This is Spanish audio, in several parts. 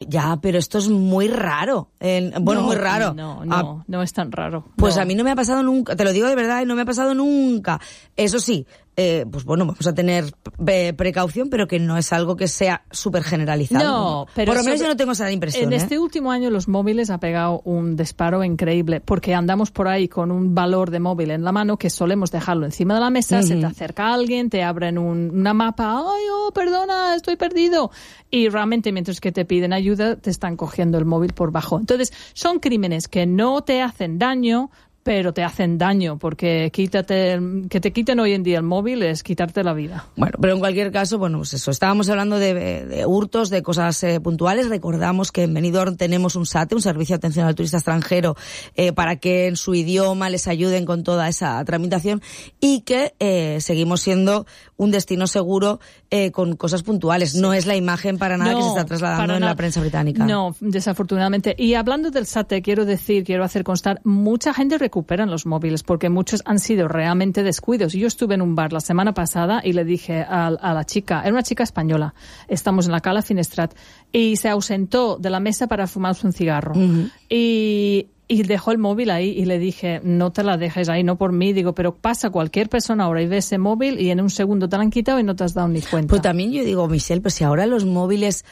Ya, pero esto es muy raro. Muy raro. No es tan raro. Pues a mí no me ha pasado nunca, te lo digo de verdad, no me ha pasado nunca. Eso sí, pues bueno, vamos a tener precaución, pero que no es algo que sea súper generalizado. No, pero por lo menos yo no tengo esa impresión. En este último año los móviles ha pegado un disparo increíble, porque andamos por ahí con un valor de móvil en la mano que solemos dejarlo encima de la mesa, se te acerca alguien, te abren una mapa, ¡ay, perdona, estoy perdido! Y realmente mientras que te piden ayuda, te están cogiendo el móvil por bajo. Entonces, son crímenes que no te hacen daño, pero te hacen daño, porque que te quiten hoy en día el móvil es quitarte la vida. Bueno, pero en cualquier caso, bueno, pues eso, estábamos hablando de hurtos, de cosas puntuales. Recordamos que en Benidorm tenemos un SATE, un Servicio de Atención al Turista Extranjero, para que en su idioma les ayuden con toda esa tramitación, y que seguimos siendo un destino seguro con cosas puntuales. Sí. No es la imagen para nada que se está trasladando en la prensa británica. No, desafortunadamente. Y hablando del SATE, quiero hacer constar, mucha gente recuperan los móviles porque muchos han sido realmente descuidos. Yo estuve en un bar la semana pasada y le dije a la chica, era una chica española, estamos en la Cala Finestrat, y se ausentó de la mesa para fumarse un cigarro. Y dejó el móvil ahí y le dije, no te la dejes ahí, no por mí. Digo, pero pasa cualquier persona ahora y ve ese móvil y en un segundo te lo han quitado y no te has dado ni cuenta. Pues también yo digo, Michelle, pues si ahora los móviles,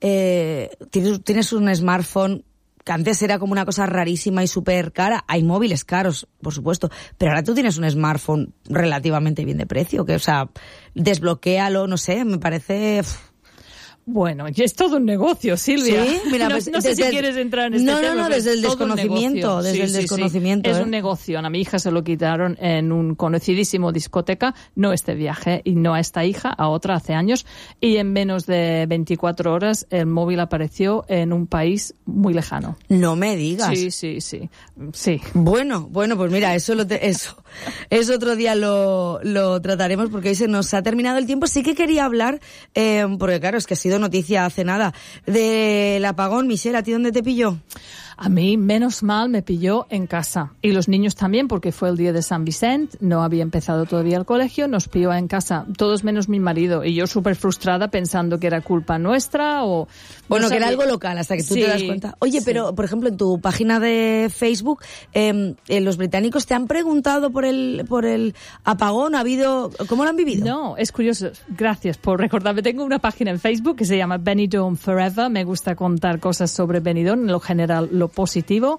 tienes un smartphone que antes era como una cosa rarísima y súper cara. Hay móviles caros, por supuesto, pero ahora tú tienes un smartphone relativamente bien de precio, que, o sea, desbloquéalo, no sé, me parece... Bueno, y es todo un negocio, Silvia. Sí, mira, no sé si quieres entrar en este tema. No, desde el desconocimiento, desconocimiento. Es un negocio. A mi hija se lo quitaron en un conocidísimo discoteca, no este viaje, y no a esta hija, a otra hace años, y en menos de 24 horas el móvil apareció en un país muy lejano. No me digas. Sí. Bueno, pues mira, eso otro día lo trataremos, porque hoy se nos ha terminado el tiempo. Sí que quería hablar, porque claro, es que ha sido noticia hace nada, del apagón. Michelle, ¿a ti dónde te pilló? A mí, menos mal, me pilló en casa. Y los niños también, porque fue el día de San Vicente, no había empezado todavía el colegio, nos pilló en casa, todos menos mi marido. Y yo súper frustrada pensando que era culpa nuestra o... Bueno, que era algo local, hasta que tú te das cuenta. Oye, pero, por ejemplo, en tu página de Facebook, los británicos te han preguntado por el apagón, ¿cómo lo han vivido? No, es curioso. Gracias por recordarme. Tengo una página en Facebook que se llama Benidorm Forever. Me gusta contar cosas sobre Benidorm, en lo general, lo positivo.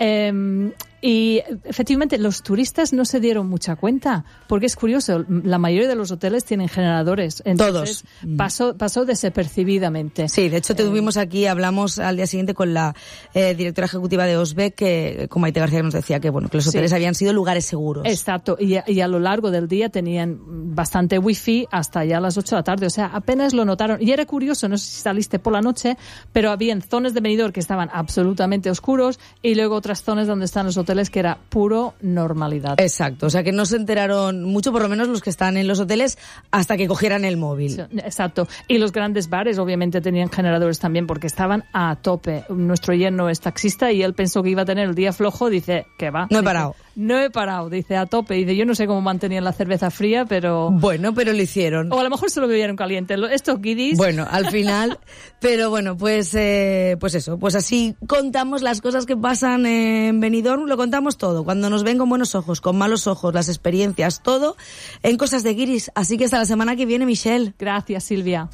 Y efectivamente los turistas no se dieron mucha cuenta, porque es curioso, la mayoría de los hoteles tienen generadores. Entonces, todos. Pasó desapercibidamente. Sí, de hecho tuvimos aquí, hablamos al día siguiente con la directora ejecutiva de Osbeck, que con Maite García nos decía que los hoteles habían sido lugares seguros. Exacto, y a lo largo del día tenían bastante wifi hasta ya a las 8 de la tarde, o sea, apenas lo notaron. Y era curioso, no sé si saliste por la noche, pero habían zonas de Benidorm que estaban absolutamente oscuros y luego otras zonas donde están los hoteles que era puro normalidad. Exacto, o sea que no se enteraron mucho, por lo menos los que están en los hoteles, hasta que cogieran el móvil. Sí, exacto. Y los grandes bares obviamente tenían generadores también porque estaban a tope. Nuestro yerno es taxista y él pensó que iba a tener el día flojo, dice, ¿qué va? No he parado, dice, a tope. Dice, yo no sé cómo mantenían la cerveza fría, pero... Bueno, pero lo hicieron. O a lo mejor se lo bebieron caliente. Estos guiris... Bueno, al final... Pero bueno, pues eso. Pues así contamos las cosas que pasan en Benidorm, lo contamos todo. Cuando nos ven con buenos ojos, con malos ojos, las experiencias, todo en Cosas de Guiris. Así que hasta la semana que viene, Michelle. Gracias, Silvia.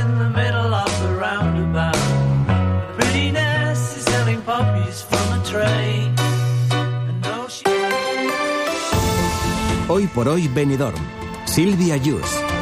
Hoy por hoy Benidorm. Silvia Yus.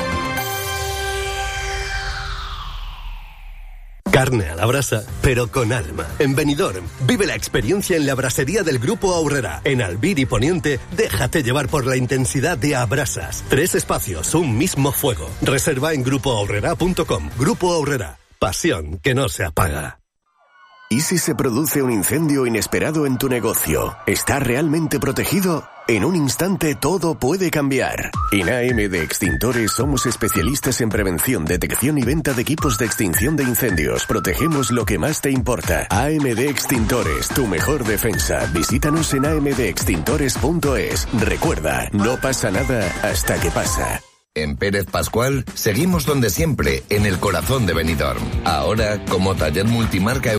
Carne a la brasa, pero con alma. En Benidorm, vive la experiencia en la brasería del Grupo Aurrera. En Albir y Poniente, déjate llevar por la intensidad de Abrasas. 3 espacios, un mismo fuego. Reserva en grupoaurrera.com. Grupo Aurrera. Pasión que no se apaga. ¿Y si se produce un incendio inesperado en tu negocio? ¿Está realmente protegido? En un instante todo puede cambiar. En AM de Extintores somos especialistas en prevención, detección y venta de equipos de extinción de incendios. Protegemos lo que más te importa. AM de Extintores, tu mejor defensa. Visítanos en amdextintores.es. Recuerda, no pasa nada hasta que pasa. En Pérez Pascual seguimos donde siempre, en el corazón de Benidorm. Ahora, como taller multimarca